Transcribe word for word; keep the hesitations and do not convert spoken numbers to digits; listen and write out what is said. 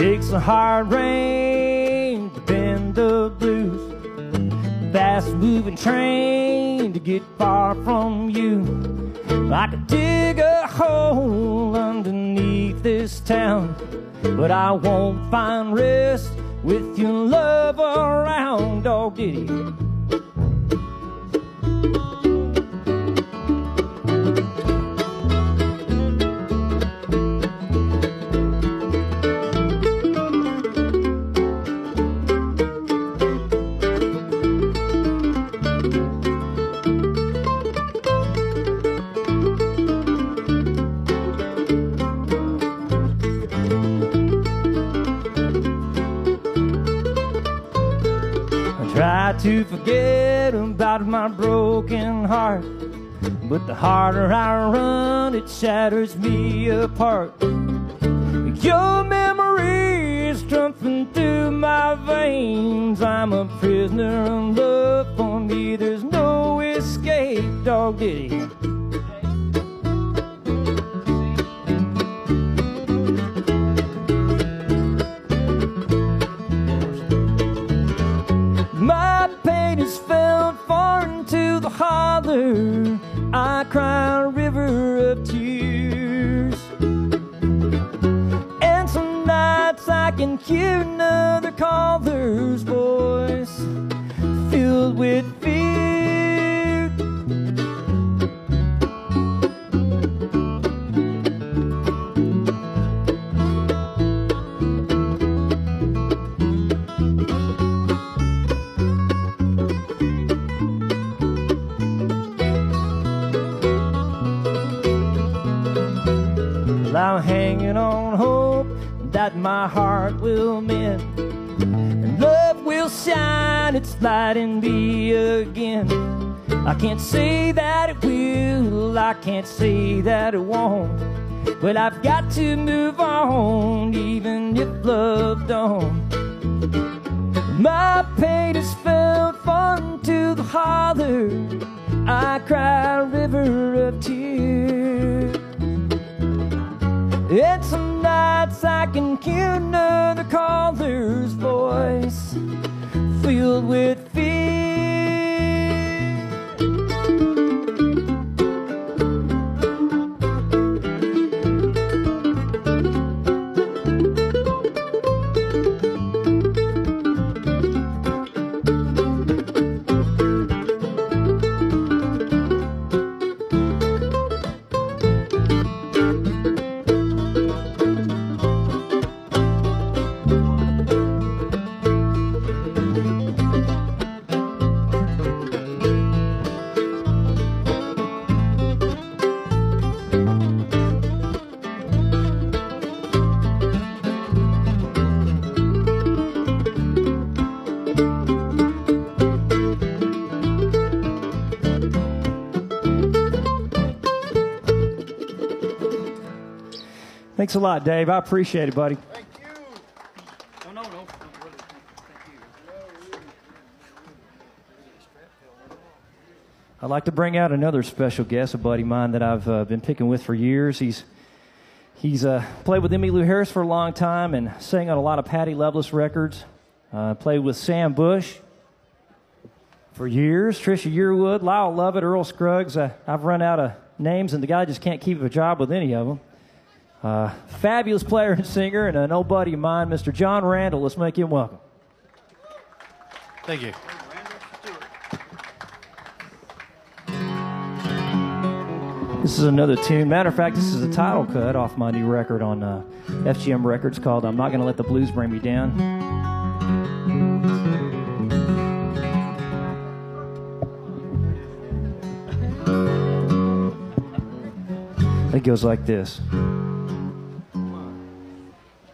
takes a hard rain to bend the blues, fast-moving train to get far from you. I could dig a hole underneath this town, but I won't find rest with your love around. Oh, did he? Try to forget about my broken heart, but the harder I run, it shatters me apart. Your memory is jumping through my veins. I'm a prisoner in love. For me, there's no escape. Dog Diddy. My pain is felt far into the holler. I cry a river of tears, and some nights I can hear another caller's voice filled with fear. I'm hanging on hope that my heart will mend, and love will shine its light in me again. I can't say that it will, I can't say that it won't, but I've got to move on, even if love don't. My pain is felt far into the holler. I cry a river of tears. And some nights I can hear another caller's voice filled with fear. Thanks a lot, Dave. I appreciate it, buddy. Thank you. Oh, no, no. no really. Thank you. I'd like to bring out another special guest, a buddy of mine that I've uh, been picking with for years. He's he's uh, played with Emmylou Harris for a long time and sang on a lot of Patty Loveless records. Uh, played with Sam Bush for years, Trisha Yearwood, Lyle Lovett, Earl Scruggs. Uh, I've run out of names, and the guy just can't keep a job with any of them. Uh, fabulous player and singer, and an old buddy of mine, Mister John Randall. Let's make him welcome. Thank you. This is another tune. Matter of fact, this is a title cut off my new record on uh, F G M Records called I'm Not Gonna Let the Blues Bring Me Down. It goes like this.